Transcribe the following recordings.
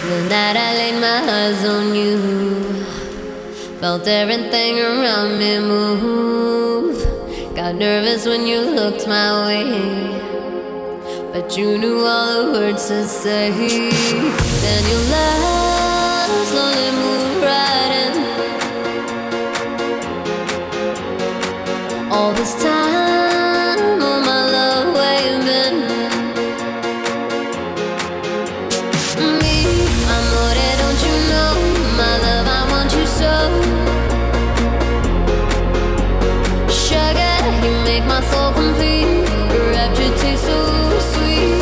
The night I laid my eyes on you, felt everything around me move. Got nervous when you looked my way, but you knew all the words to say. Then your love slowly moved right in. All this time, oh my love, where you been? Me, amore, don't you know? My love, I want you so. Sugar, you make my soul complete. Rapture tastes so sweet.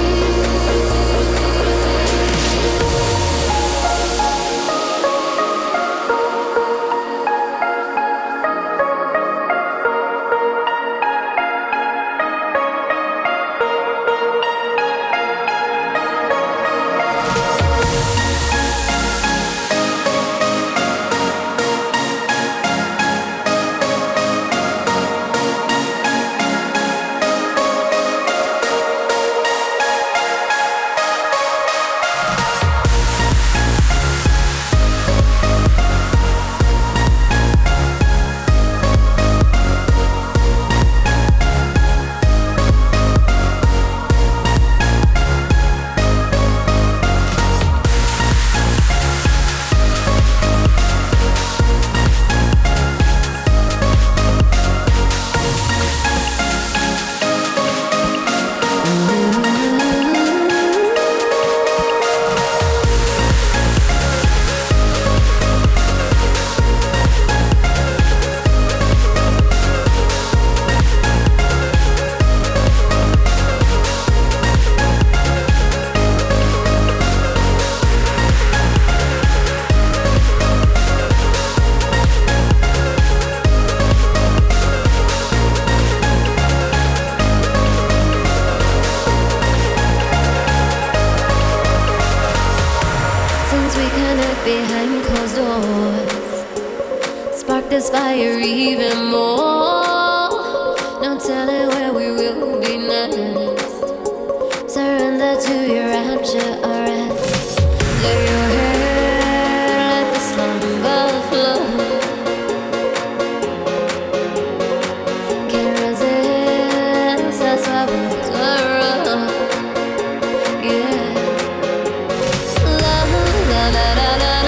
Behind closed doors, spark this fire even more. No telling where we will be next. Surrender to your rapture, arrest. Lay your head, let the slumber flow. Can't resist, that's why we're thorough. Yeah. La la la la la.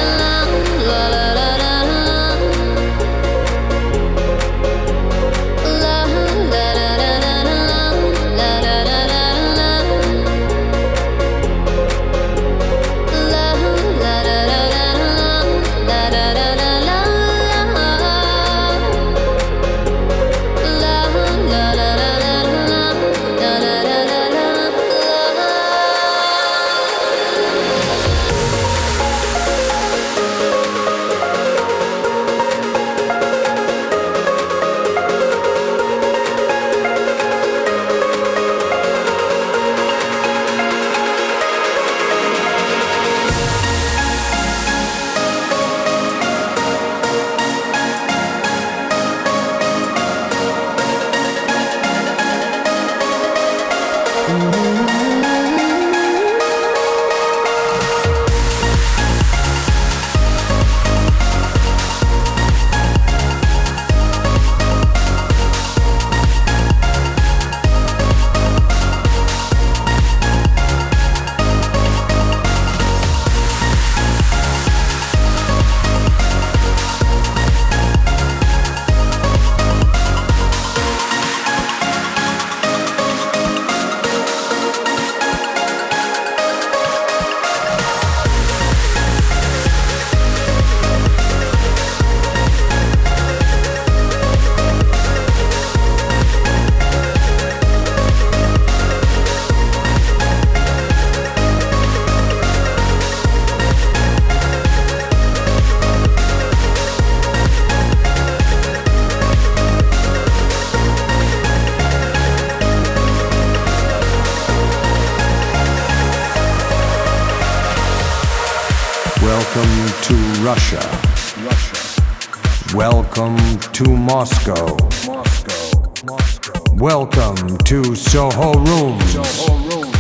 Welcome to Russia. Welcome to Moscow. Welcome to Soho Rooms.